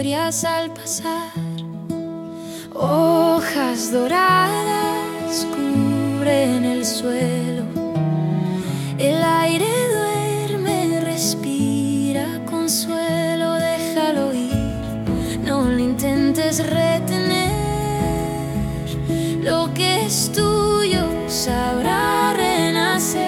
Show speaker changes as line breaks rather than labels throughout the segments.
historias al pasar. Hojas doradas cubren el suelo, el aire duerme, respira consuelo. Déjalo ir, no lo intentes retener. Lo que es tuyo sabrá renacer.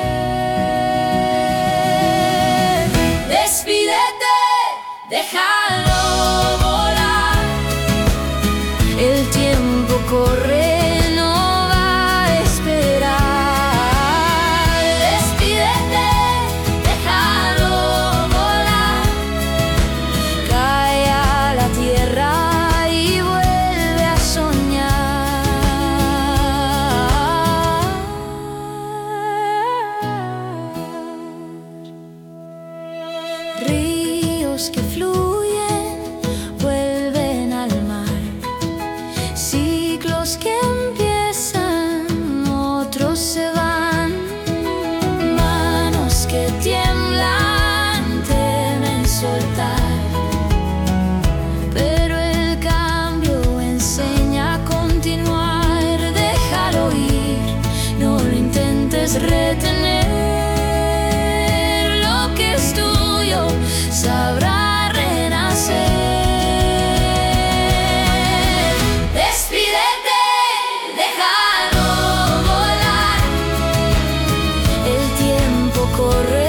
Despídete, déjalo volar. El tiempo corre, no va a esperar. Despídete, déjalo volar. Cae a la tierra y vuelve a soñar. Ríos que fluyen vuelven al mar, ciclos que empiezan, otros se van. Manos que tiemblan, temen soltar, pero el cambio enseña a continuar. Déjalo ir, no lo intentes retener. Lo que es tuyo sabrá renacer. Despídete, déjalo volar. El tiempo corre.